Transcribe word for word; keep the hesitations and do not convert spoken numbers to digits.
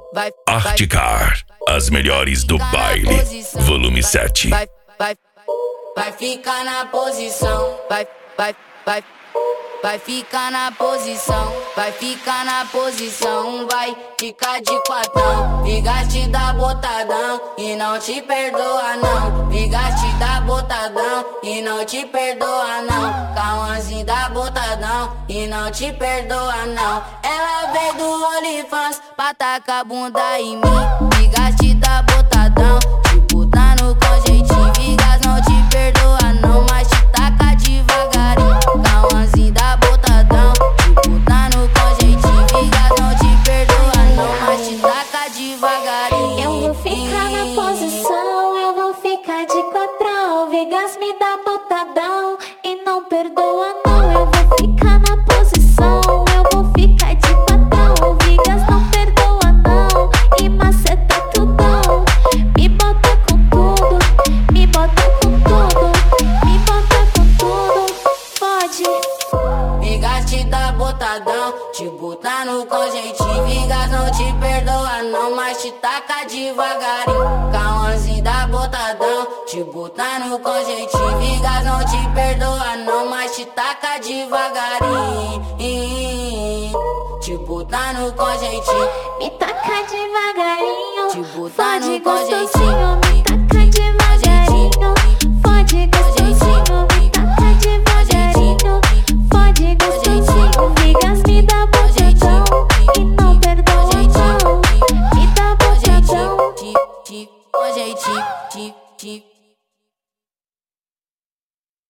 vai, Articar, as melhores do baile, volume sete. vai, vai, vai ficar na posição, vai, vai, vai, vai ficar na posição, vai ficar na posição, vai ficar de quatão, Vigaste da botadão e não te perdoa não, Vigaste da botadão e não te perdoa não, Cauãzinho da botadão e não te perdoa não, ela veio do OnlyFans pra tacar a bunda em mim, Vigaste da botadão, te botando com jeitinho, Vigas não te perdoa não, mas te taca devagarinho, Cauãzinho da botadão, te botando com jeitinho, Vigas não te perdoa não, mas te taca devagarinho. Eu vou ficar na posição, eu vou ficar de quatrão, Vigas me dá botadão e não perdoa não, eu vou ficar na posição, eu vou ficar de quatrão, Vigas não perdoa não e maceta tudão, me bota com tudo, me bota com tudo, me bota com tudo, pode. Vigaste da botadão, te botando com jeitinho, Vigas não te perdoa não, mas te taca devagarinho, Cauãzinho da botadão, te botando com jeitinho, Vigas não te perdoa não, mas te taca devagarinho, te botando com jeitinho, Me taca devagarinho, te botando fode com gostosinho, jeitinho.